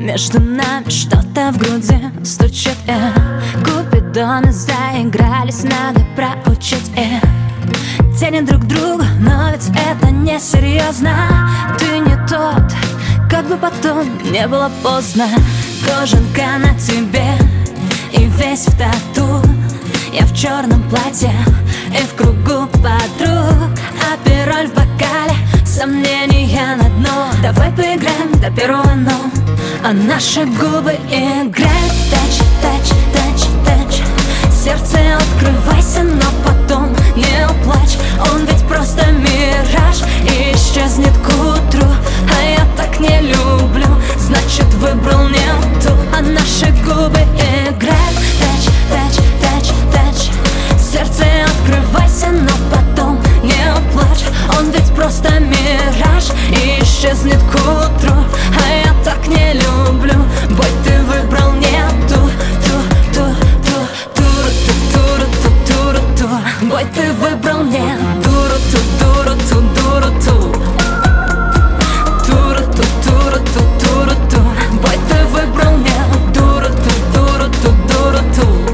Между нами что-то в груди стучит, Купидоны заигрались, надо проучить, Тени друг другу, но ведь это не серьезно. Ты не тот, как бы потом не было поздно. Кожанка на тебе и весь в тату. Я в черном платье и в кругу подруг. Апероль в бокале, сомнения на дно. Давай поиграем до первого но. А наши губы играют тач, тач, тач, тач. Сердце, открывайся, но потом не плачь. Он ведь просто мираж и исчезнет к утру. А я так не люблю, значит выбрал не ту. А наши губы играют тач, тач, тач, тач. Сердце, открывайся, но потом не плачь. Он ведь просто мираж и исчезнет к утру. А я так не люблю, бой, ты выбрал не ту, бой, ты выбрал не туру-ту, туру-ту, туру-ту. Туру-ту, туру-ту, туру-ту. Бой, ты выбрал не туру-ту, туру-ту, туру-ту.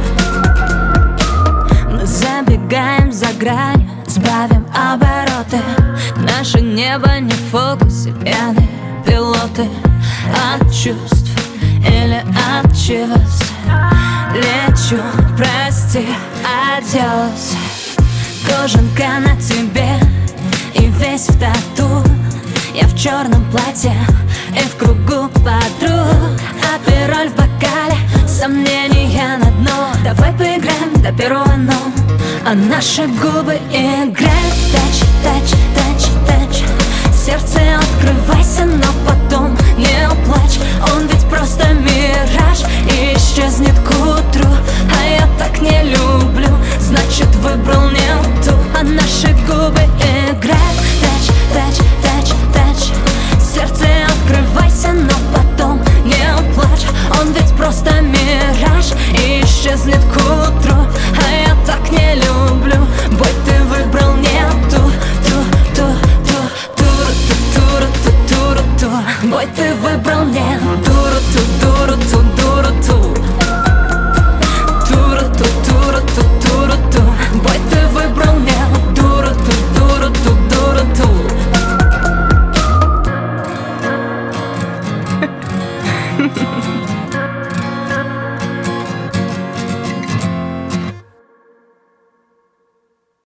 Мы забегаем за грань, сбавим обороты. Наше небо не в фокусе, пьяные пилоты. От чувств или от чего-то лечу, прости, адьос. Кожанка на тебе и весь в тату. Я в черном платье и в кругу подруг. Апероль в бокале, сомнения на дно. Давай поиграем до первого но. А наши губы играют тач, тач, тач, тач. Сердце, открывайся, но